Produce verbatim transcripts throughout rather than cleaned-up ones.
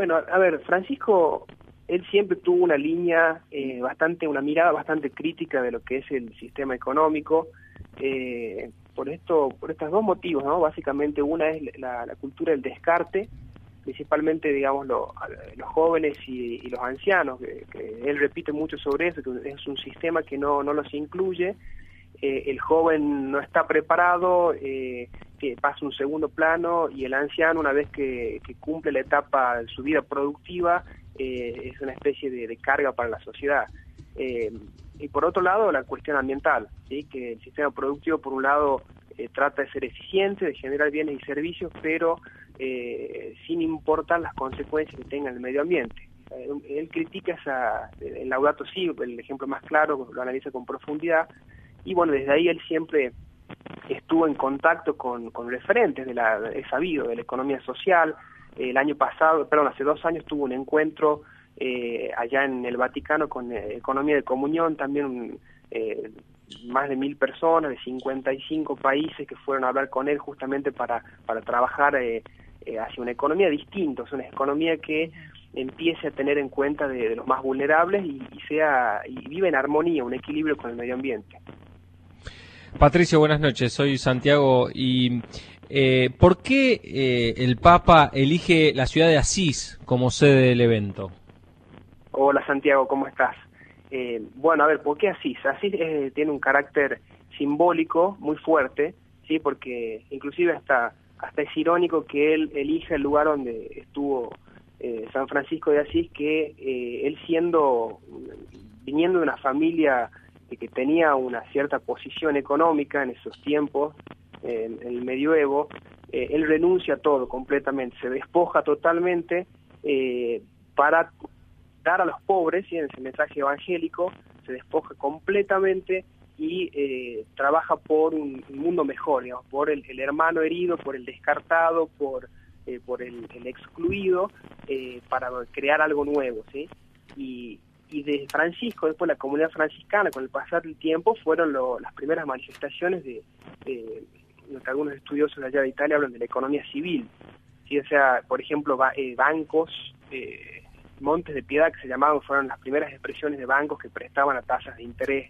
Bueno, a ver, Francisco, él siempre tuvo una línea eh, bastante, una mirada bastante crítica de lo que es el sistema económico, eh, por esto, por estos dos motivos, ¿no? Básicamente una es la, la cultura del descarte, principalmente, digamos, lo, los jóvenes y, y los ancianos, que, que él repite mucho sobre eso, que es un sistema que no, no los incluye, eh, el joven no está preparado, eh, que pasa un segundo plano, y el anciano, una vez que, que cumple la etapa de su vida productiva, eh, es una especie de, de carga para la sociedad. Eh, y por otro lado, la cuestión ambiental, ¿sí? Que el sistema productivo, por un lado, eh, trata de ser eficiente, de generar bienes y servicios, pero eh, sin importar las consecuencias que tenga en el medio ambiente. Eh, él critica esa, el Laudato Si, el ejemplo más claro, lo analiza con profundidad, y bueno, desde ahí él siempre estuvo en contacto con, con referentes de la, es sabido, de la economía social. El año pasado, perdón, hace dos años tuvo un encuentro eh, allá en el Vaticano con eh, Economía de Comunión, también eh, más de mil personas de cincuenta y cinco países que fueron a hablar con él justamente para, para trabajar eh, eh, hacia una economía distinta, o sea, una economía que empiece a tener en cuenta de, de los más vulnerables y, y sea y vive en armonía, un equilibrio con el medio ambiente. Patricio, buenas noches, soy Santiago y eh, ¿por qué eh, el Papa elige la ciudad de Asís como sede del evento? Hola Santiago, ¿cómo estás? Eh, bueno, a ver, ¿por qué Asís? Asís eh, tiene un carácter simbólico muy fuerte, sí, porque inclusive hasta hasta es irónico que él elija el lugar donde estuvo eh, San Francisco de Asís, que eh, él siendo, viniendo de una familia que tenía una cierta posición económica en esos tiempos, eh, en el medioevo, eh, él renuncia a todo completamente, se despoja totalmente eh, para dar a los pobres, ¿sí? En ese mensaje evangélico, se despoja completamente y eh, trabaja por un, un mundo mejor, digamos, por el, el hermano herido, por el descartado, por, eh, por el, el excluido, eh, para crear algo nuevo, ¿sí? Y Y de Francisco, después la comunidad franciscana, con el pasar del tiempo, fueron lo, las primeras manifestaciones de, de lo que algunos estudiosos de allá de Italia hablan de la economía civil. ¿Sí? O sea, por ejemplo, ba, eh, bancos, eh, Montes de Piedad, que se llamaban, fueron las primeras expresiones de bancos que prestaban a tasas de interés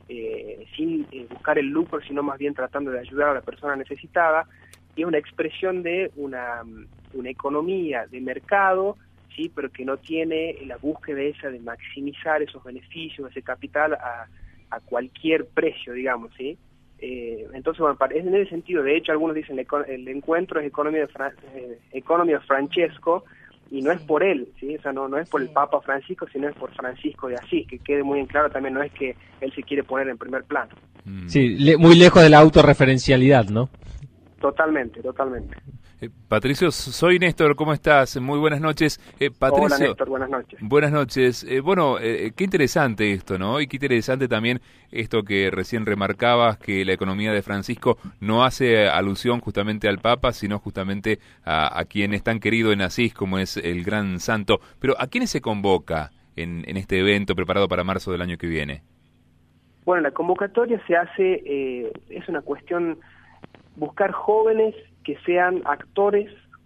eh, sin eh, buscar el lucro, sino más bien tratando de ayudar a la persona necesitada. Y es una expresión de una, una economía de mercado, sí, pero que no tiene la búsqueda esa de maximizar esos beneficios, ese capital a, a cualquier precio, digamos, ¿sí? Eh, entonces, bueno, es en ese sentido. De hecho, algunos dicen el, el encuentro es economía de, Fra, eh, economía de Francesco, y no es por él, ¿sí? O sea, no, no es por el Papa Francisco, sino es por Francisco de Asís, que quede muy en claro también, no es que él se quiere poner en primer plano. Sí, le, muy lejos de la autorreferencialidad, ¿no? Totalmente, totalmente. Eh, Patricio, soy Néstor, ¿cómo estás? Muy buenas noches. Eh, Patricio, Hola Néstor, buenas noches. Buenas noches. Eh, bueno, eh, qué interesante esto, ¿no? Y qué interesante también esto que recién remarcabas, que la economía de Francisco no hace alusión justamente al Papa, sino justamente a, a quien es tan querido en Asís como es el gran santo. Pero ¿a quiénes se convoca en, en este evento preparado para marzo del año que viene? Bueno, la convocatoria se hace, eh, es una cuestión, buscar jóvenes que sean actores,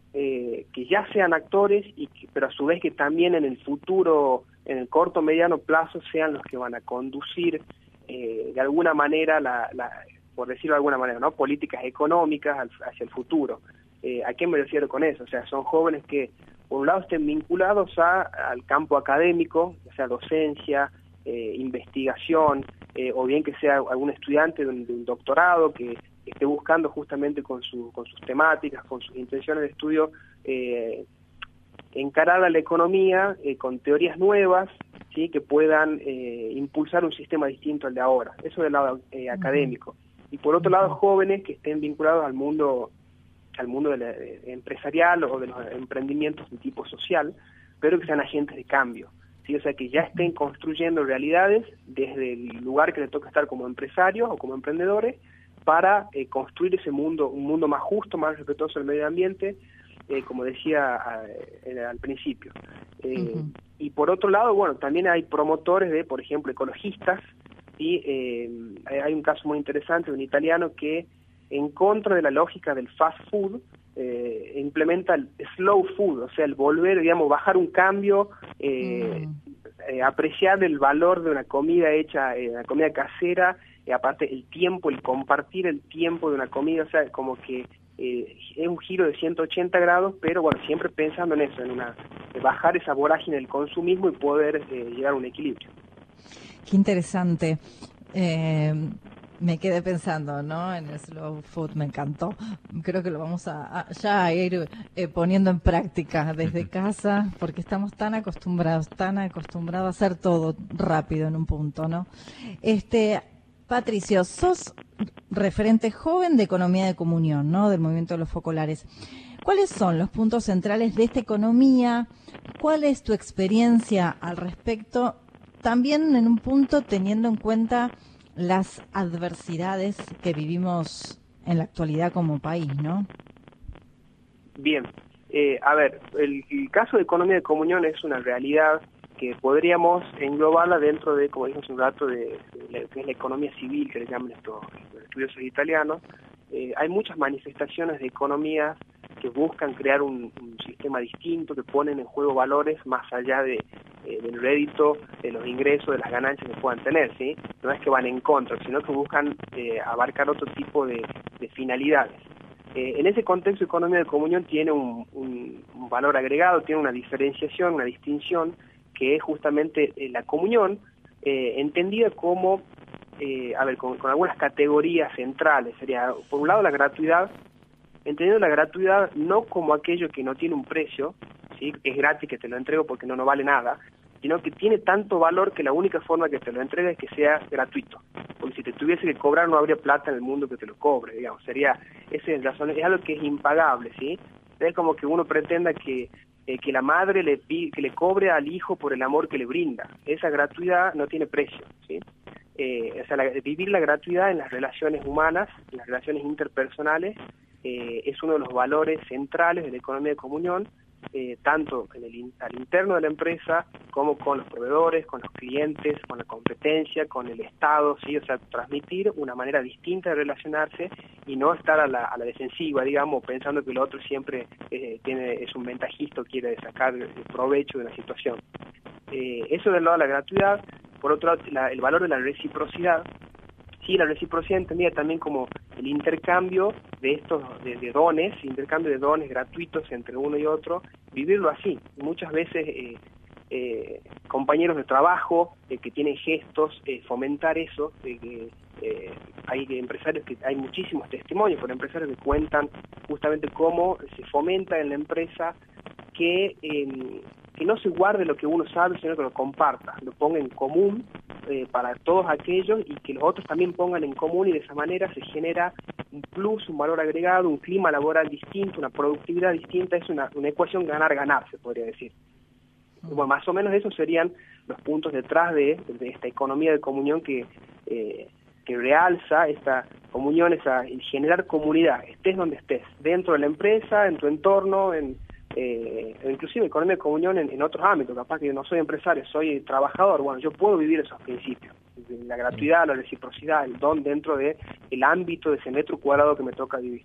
eh, que ya sean actores, y que, pero a su vez que también en el futuro, en el corto mediano plazo, sean los que van a conducir eh, de alguna manera, la, la, por decirlo de alguna manera, ¿no? Políticas económicas al, hacia el futuro. Eh, ¿A qué me refiero con eso? O sea, son jóvenes que, por un lado, estén vinculados a, al campo académico, o sea, docencia, eh, investigación, eh, o bien que sea algún estudiante de un, de un doctorado que esté buscando justamente con, su, con sus temáticas, con sus intenciones de estudio, eh, encarar a la economía eh, con teorías nuevas, ¿sí? Que puedan eh, impulsar un sistema distinto al de ahora. Eso del lado eh, académico. Y por otro lado, jóvenes que estén vinculados al mundo al mundo de la, de, empresarial o de los emprendimientos de tipo social, pero que sean agentes de cambio, ¿sí? O sea, que ya estén construyendo realidades desde el lugar que les toca estar como empresarios o como emprendedores, para eh, construir ese mundo, un mundo más justo, más respetuoso del medio ambiente, eh, como decía a, a, al principio. Eh, uh-huh. Y por otro lado, bueno, también hay promotores de, por ejemplo, ecologistas, y eh, hay un caso muy interesante de un italiano que, en contra de la lógica del fast food, eh, implementa el slow food, o sea, el volver, digamos, bajar un cambio, eh, mm. eh, apreciar el valor de una comida hecha, eh, una comida casera, y aparte el tiempo, el compartir el tiempo de una comida, o sea, como que eh, es un giro de ciento ochenta grados, pero bueno, siempre pensando en eso, en una de bajar esa vorágine del consumismo y poder eh, llegar a un equilibrio. Qué interesante. Eh, me quedé pensando, ¿no? En el slow food, me encantó. Creo que lo vamos a, a ya a ir eh, poniendo en práctica desde casa, porque estamos tan acostumbrados, tan acostumbrados a hacer todo rápido en un punto, ¿no? Este, Patricio, sos referente joven de economía de comunión, ¿no? Del movimiento de los focolares. ¿Cuáles son los puntos centrales de esta economía? ¿Cuál es tu experiencia al respecto? También en un punto teniendo en cuenta las adversidades que vivimos en la actualidad como país, ¿no? Bien, eh, a ver, el, el caso de economía de comunión es una realidad que podríamos englobarla dentro de, como dijimos un rato, de, de, de, de la economía civil, que le llaman estos estudiosos italianos. Eh, hay muchas manifestaciones de economías que buscan crear un, un sistema distinto, que ponen en juego valores más allá de, eh, del rédito, de los ingresos, de las ganancias que puedan tener, ¿sí? No es que van en contra, sino que buscan eh, abarcar otro tipo de, de finalidades. Eh, en ese contexto, economía de comunión tiene un, un, un valor agregado, tiene una diferenciación, una distinción, que es justamente eh, la comunión, eh, entendida como, eh, a ver, con, con algunas categorías centrales. Sería, por un lado, la gratuidad, entendiendo la gratuidad no como aquello que no tiene un precio, ¿sí? Que es gratis, que te lo entrego porque no, no vale nada, sino que tiene tanto valor que la única forma que te lo entrega es que sea gratuito. Porque si te tuviese que cobrar no habría plata en el mundo que te lo cobre, digamos. Sería, ese es, razón, es algo que es impagable, ¿sí? Es como que uno pretenda que, eh, que la madre le, que le cobre al hijo por el amor que le brinda. Esa gratuidad no tiene precio, ¿sí? Eh, o sea, la, vivir la gratuidad en las relaciones humanas, en las relaciones interpersonales, Eh, es uno de los valores centrales de la economía de comunión, eh, tanto en el, al interno de la empresa como con los proveedores, con los clientes, con la competencia, con el Estado, ¿sí? O sea, transmitir una manera distinta de relacionarse y no estar a la, a la defensiva, digamos, pensando que el otro siempre eh, tiene es un ventajista, quiere sacar provecho de la situación. Eh, eso del lado de la gratuidad. Por otro lado, la, el valor de la reciprocidad. Sí, la reciprocidad entendida también como el intercambio de estos de, de dones, intercambio de dones gratuitos entre uno y otro, vivirlo así. Muchas veces eh, eh, compañeros de trabajo eh, que tienen gestos, eh, fomentar eso. De que eh, hay empresarios que hay muchísimos testimonios por empresarios que cuentan justamente cómo se fomenta en la empresa que eh, que no se guarde lo que uno sabe, sino que lo comparta, lo ponga en común eh, para todos aquellos y que los otros también pongan en común, y de esa manera se genera un plus, un valor agregado, un clima laboral distinto, una productividad distinta. Es una, una ecuación ganar-ganar, se podría decir. Y bueno, más o menos esos serían los puntos detrás de, de esta economía de comunión que, eh, que realza esta comunión, esa, generar comunidad, estés donde estés, dentro de la empresa, en tu entorno, en Eh, inclusive economía de comunión en, en otros ámbitos. Capaz que yo no soy empresario, soy trabajador, bueno, yo puedo vivir esos principios, la gratuidad, la reciprocidad, el don dentro de el ámbito de ese metro cuadrado que me toca vivir.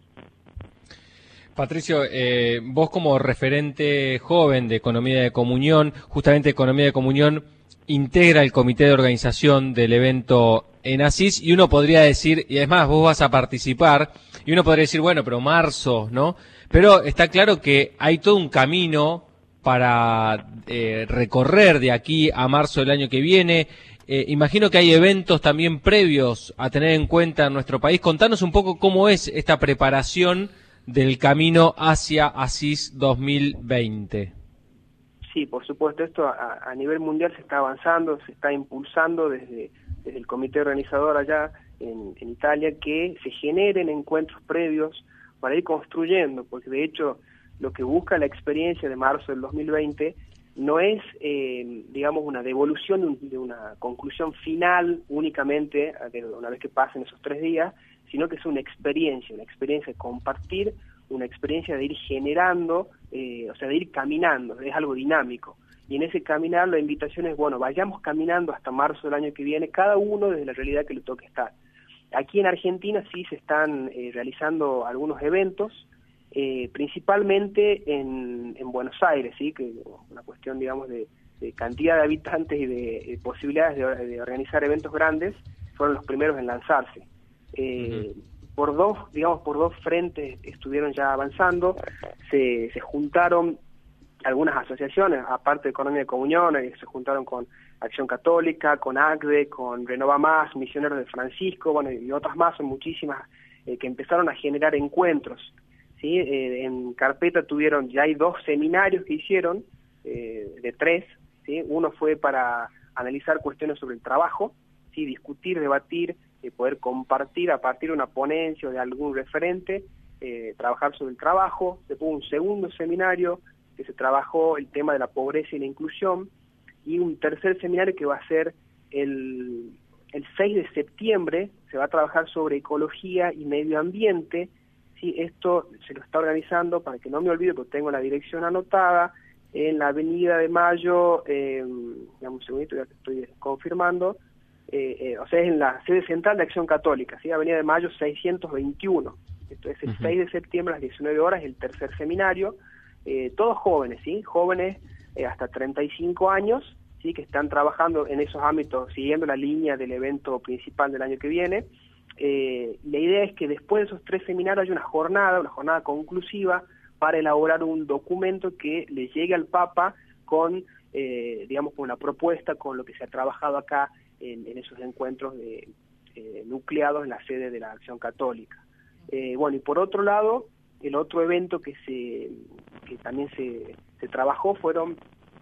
Patricio, eh, vos como referente joven de economía de comunión, justamente economía de comunión integra el comité de organización del evento en Asís, y uno podría decir, y además vos vas a participar, y uno podría decir, bueno, pero marzo, ¿no? Pero está claro que hay todo un camino para eh, recorrer de aquí a marzo del año que viene. Eh, imagino que hay eventos también previos a tener en cuenta en nuestro país. Contanos un poco cómo es esta preparación del camino hacia Asís dos mil veinte. Sí, por supuesto, esto a, a nivel mundial se está avanzando, se está impulsando desde, desde el comité organizador allá en, en Italia, que se generen encuentros previos para ir construyendo, porque de hecho lo que busca la experiencia de marzo del dos mil veinte no es, eh, digamos, una devolución de, un, de una conclusión final únicamente de una vez que pasen esos tres días, sino que es una experiencia, una experiencia de compartir, una experiencia de ir generando, eh, o sea, de ir caminando, es algo dinámico. Y en ese caminar la invitación es, bueno, vayamos caminando hasta marzo del año que viene, cada uno desde la realidad que le toque estar. Aquí en Argentina sí se están eh, realizando algunos eventos, eh, principalmente en, en Buenos Aires, sí, que una cuestión, digamos, de, de cantidad de habitantes y de, de posibilidades de, de organizar eventos grandes, fueron los primeros en lanzarse. Eh, uh-huh. Por dos, digamos, por dos frentes estuvieron ya avanzando, se, se juntaron algunas asociaciones, aparte de Economía de Comunión, eh, se juntaron con Acción Católica, con A C D E, con Renova Más, Misioneros de Francisco, bueno, y otras más, son muchísimas, eh, que empezaron a generar encuentros, ¿sí? Eh, en carpeta tuvieron, ya hay dos seminarios que hicieron, eh, de tres, ¿sí? Uno fue para analizar cuestiones sobre el trabajo, ¿sí? Discutir, debatir, eh, poder compartir a partir de una ponencia o de algún referente, eh, trabajar sobre el trabajo. Después un segundo seminario que se trabajó el tema de la pobreza y la inclusión, y un tercer seminario que va a ser el, el seis de septiembre, se va a trabajar sobre ecología y medio ambiente. Sí, esto se lo está organizando, para que no me olvide, porque tengo la dirección anotada, en la Avenida de Mayo, eh, digamos un segundito, ya te estoy confirmando, eh, eh, o sea, es en la sede central de Acción Católica, ¿sí? Avenida de Mayo seiscientos veintiuno. Esto es el uh-huh. seis de septiembre a las diecinueve horas, el tercer seminario. Eh, todos jóvenes, ¿sí? Jóvenes eh, hasta treinta y cinco años, ¿sí? Que están trabajando en esos ámbitos, siguiendo la línea del evento principal del año que viene. Eh, la idea es que después de esos tres seminarios haya una jornada, una jornada conclusiva, para elaborar un documento que le llegue al Papa con, eh, digamos, con una propuesta, con lo que se ha trabajado acá en, en esos encuentros de, eh, nucleados en la sede de la Acción Católica. Eh, bueno, y por otro lado, el otro evento que se que también se, se trabajó fueron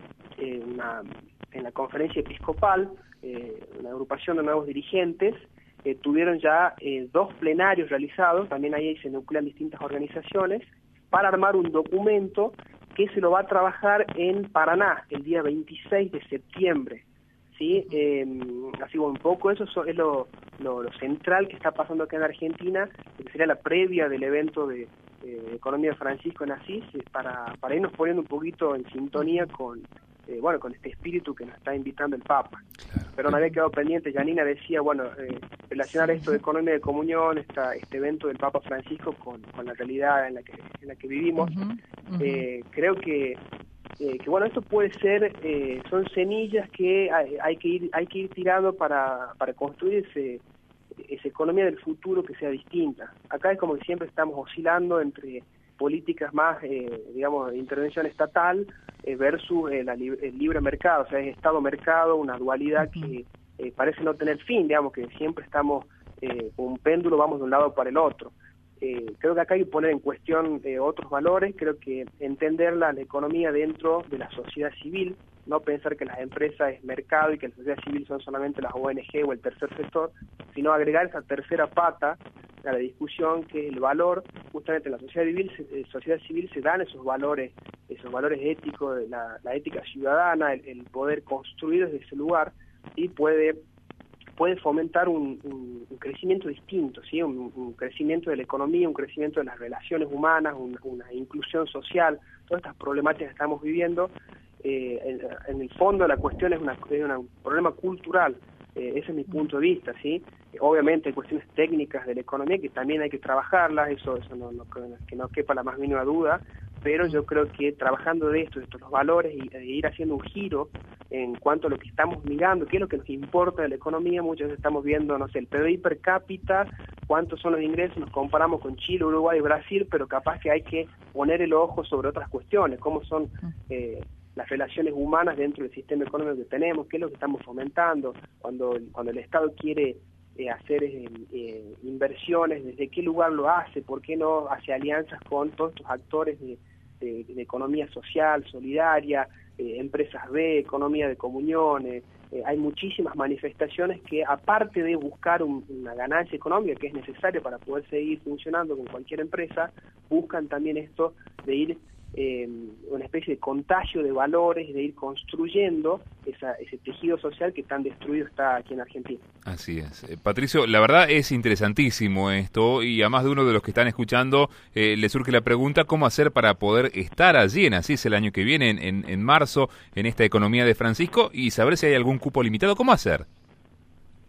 eh, una, en la conferencia episcopal, eh, una agrupación de nuevos dirigentes, eh, tuvieron ya eh, dos plenarios realizados, también ahí se nuclean distintas organizaciones, para armar un documento que se lo va a trabajar en Paraná el día veintiséis de septiembre. ¿Sí? Eh, así bueno, un poco eso es lo, lo, lo central que está pasando acá en Argentina, que sería la previa del evento de eh, Economía de Francisco en Asís, para, para irnos poniendo un poquito en sintonía con eh, bueno con este espíritu que nos está invitando el Papa. Claro. Pero no había quedado pendiente, Janina decía, bueno, eh, relacionar esto de Economía de Comunión, esta, este evento del Papa Francisco con, con la realidad en la que, en la que vivimos. Uh-huh, uh-huh. Eh, creo que Eh, que bueno, esto puede ser, eh, son semillas que hay, hay que ir hay que ir tirando para, para construir ese, esa economía del futuro que sea distinta. Acá es como que siempre estamos oscilando entre políticas más, eh, digamos, de intervención estatal eh, versus eh, la, el libre mercado, o sea, es Estado-mercado, una dualidad que eh, parece no tener fin, digamos, que siempre estamos eh, con un péndulo, vamos de un lado para el otro. Eh, creo que acá hay que poner en cuestión eh, otros valores, creo que entender la, la economía dentro de la sociedad civil, no pensar que las empresas es mercado y que la sociedad civil son solamente las O N G o el tercer sector, sino agregar esa tercera pata a la discusión, que es el valor. Justamente en la sociedad civil, eh, sociedad civil se dan esos valores, esos valores éticos, la, la ética ciudadana, el, el poder construir desde ese lugar, y puede puede fomentar un, un, un crecimiento distinto, ¿sí? Un, un crecimiento de la economía, un crecimiento de las relaciones humanas, un, una inclusión social, todas estas problemáticas que estamos viviendo. Eh, en, en el fondo la cuestión es, una, es una, un problema cultural, eh, ese es mi punto de vista, ¿sí? Eh, obviamente hay cuestiones técnicas de la economía que también hay que trabajarlas, eso, eso no, no, que no quepa la más mínima duda, pero yo creo que trabajando de esto, de estos los valores, y de ir haciendo un giro en cuanto a lo que estamos mirando, qué es lo que nos importa de la economía. Muchas veces estamos viendo, no sé, el P B I per cápita, cuántos son los ingresos, nos comparamos con Chile, Uruguay y Brasil, pero capaz que hay que poner el ojo sobre otras cuestiones, cómo son eh, las relaciones humanas dentro del sistema económico que tenemos, qué es lo que estamos fomentando, cuando, cuando el Estado quiere eh, hacer eh, eh, inversiones, desde qué lugar lo hace, por qué no hace alianzas con todos estos actores de, de, de economía social, solidaria, eh, empresas B, economía de comunión. Eh, eh, hay muchísimas manifestaciones que, aparte de buscar un, una ganancia económica que es necesaria para poder seguir funcionando con cualquier empresa, buscan también esto de ir Eh, una especie de contagio de valores, de ir construyendo esa, ese tejido social que tan destruido está aquí en Argentina. Así es. Eh, Patricio, la verdad es interesantísimo esto, y a más de uno de los que están escuchando eh, le surge la pregunta: ¿cómo hacer para poder estar allí en Asís el año que viene, en, en, en marzo, en esta Economía de Francisco, y saber si hay algún cupo limitado? ¿Cómo hacer?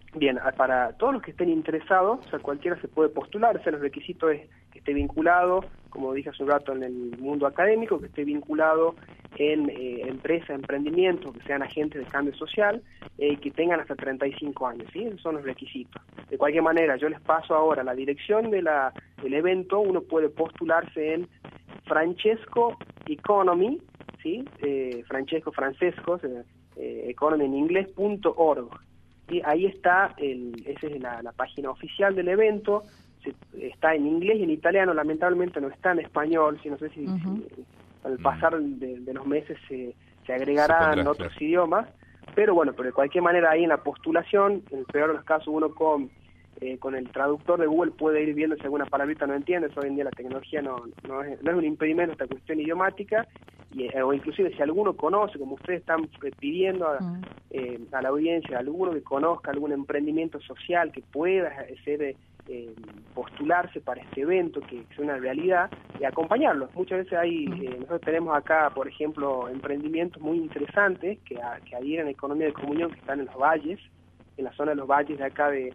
Bien, para todos los que estén interesados, o sea, cualquiera se puede postular, o sea, los requisitos es que esté vinculado, como dije hace un rato, en el mundo académico, que esté vinculado en eh, empresas, emprendimientos, que sean agentes de cambio social, y eh, que tengan hasta treinta y cinco años, ¿sí? Esos son los requisitos. De cualquier manera, yo les paso ahora la dirección de la, del evento. Uno puede postularse en Francesco Economy, ¿sí? Eh, Francesco, Francesco, eh, economy en inglés, punto org. Y ahí está, el, esa es la, la página oficial del evento. Se, está en inglés y en italiano, lamentablemente no está en español, si no sé si, uh-huh. si al pasar de, de los meses se, se agregarán se otros claro. idiomas, pero bueno, pero de cualquier manera ahí en la postulación, en el peor de los casos uno con, eh, con el traductor de Google puede ir viendo si alguna palabrita no entiendes. Hoy en día la tecnología no, no, es, no es un impedimento esta cuestión idiomática, y, eh, o inclusive si alguno conoce, como ustedes están pidiendo a, uh-huh. eh, a la audiencia, alguno que conozca algún emprendimiento social que pueda ser... Eh, Eh, postularse para este evento, que es una realidad, y acompañarlos. Muchas veces hay, eh, nosotros tenemos acá, por ejemplo, emprendimientos muy interesantes que, a, que adhieren a economía de comunión, que están en los valles, en la zona de los valles de acá de,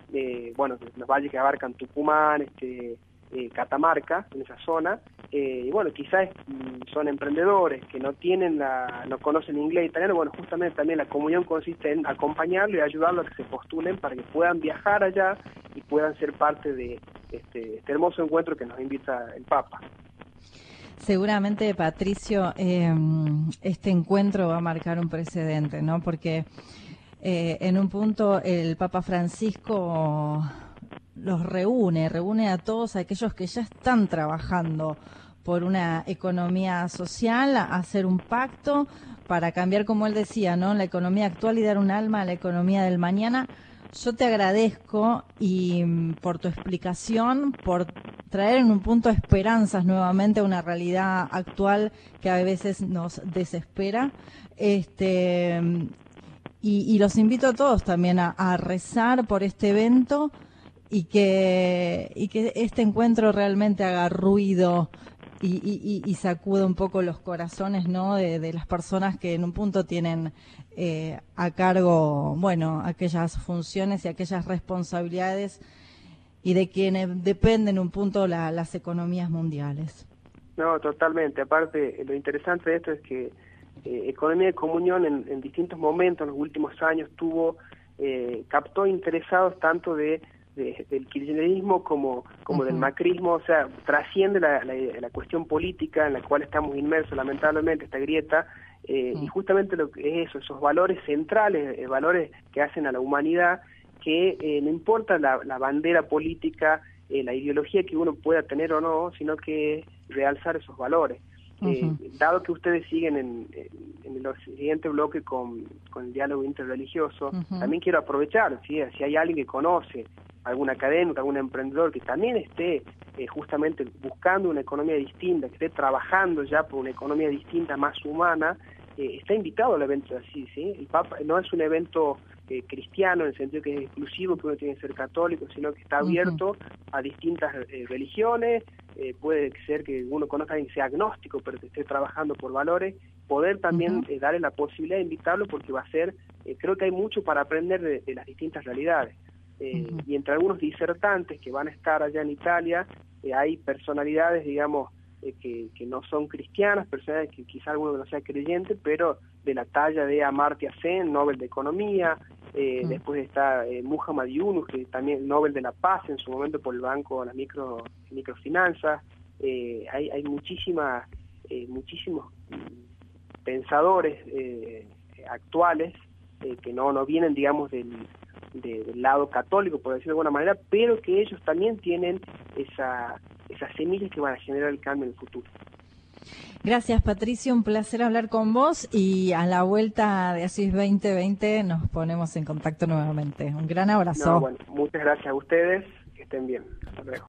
de bueno, los valles que abarcan Tucumán, este, eh, Catamarca, en esa zona, eh, y bueno, quizás mm, son emprendedores que no tienen la, no conocen inglés e italiano. Bueno, justamente también la comunión consiste en acompañarlo y ayudarlo a que se postulen para que puedan viajar allá y puedan ser parte de este, este hermoso encuentro que nos invita el Papa. Seguramente, Patricio, eh, este encuentro va a marcar un precedente, ¿no? Porque eh, en un punto el Papa Francisco los reúne, reúne a todos aquellos que ya están trabajando por una economía social, a hacer un pacto para cambiar, como él decía, ¿no?, la economía actual y dar un alma a la economía del mañana. Yo te agradezco y por tu explicación, por traer en un punto esperanzas nuevamente a una realidad actual que a veces nos desespera. Este, y, y los invito a todos también a, a rezar por este evento y que, y que este encuentro realmente haga ruido y, y, y sacuda un poco los corazones, ¿no?, de, de las personas que en un punto tienen eh, a cargo, bueno, aquellas funciones y aquellas responsabilidades, y de quienes dependen en un punto la, las economías mundiales. No, totalmente. Aparte, lo interesante de esto es que eh, Economía de Comunión en, en distintos momentos, en los últimos años, tuvo eh, captó interesados tanto de De, del kirchnerismo como, como uh-huh. del macrismo, o sea, trasciende la, la, la cuestión política en la cual estamos inmersos, lamentablemente, esta grieta, eh, uh-huh. y justamente lo que es eso, esos valores centrales, eh, valores que hacen a la humanidad, que eh, no importa la, la bandera política, eh, la ideología que uno pueda tener o no, sino que realzar esos valores. Uh-huh. Eh, dado que ustedes siguen en, en, en el siguiente bloque con, con el diálogo interreligioso, uh-huh. también quiero aprovechar, ¿sí?, si hay alguien que conoce algún académico, algún emprendedor que también esté eh, justamente buscando una economía distinta, que esté trabajando ya por una economía distinta, más humana, eh, está invitado al evento así, ¿sí? El Papa no es un evento eh, cristiano en el sentido que es exclusivo, que uno tiene que ser católico, sino que está abierto uh-huh. a distintas eh, religiones. Eh, puede ser que uno conozca a alguien que sea agnóstico, pero que esté trabajando por valores, poder también uh-huh. eh, darle la posibilidad de invitarlo, porque va a ser, eh, creo que hay mucho para aprender de, de las distintas realidades. Eh, uh-huh. Y entre algunos disertantes que van a estar allá en Italia, eh, hay personalidades, digamos, eh, que, que no son cristianas, personalidades que quizá alguno no sea creyente, pero de la talla de Amartya Sen, Nobel de Economía, eh, uh-huh. después está eh, Muhammad Yunus, que también Nobel de la Paz en su momento por el Banco de las micro, microfinanzas. Eh, hay, hay muchísimas, eh, muchísimos pensadores eh, actuales eh, que no, no vienen, digamos, del De, del lado católico, por decirlo de alguna manera, pero que ellos también tienen esa, esas semillas que van a generar el cambio en el futuro. Gracias, Patricio, un placer hablar con vos, y a la vuelta de Asís veinte veinte nos ponemos en contacto nuevamente. Un gran abrazo. No, bueno, muchas gracias a ustedes, que estén bien. Hasta luego.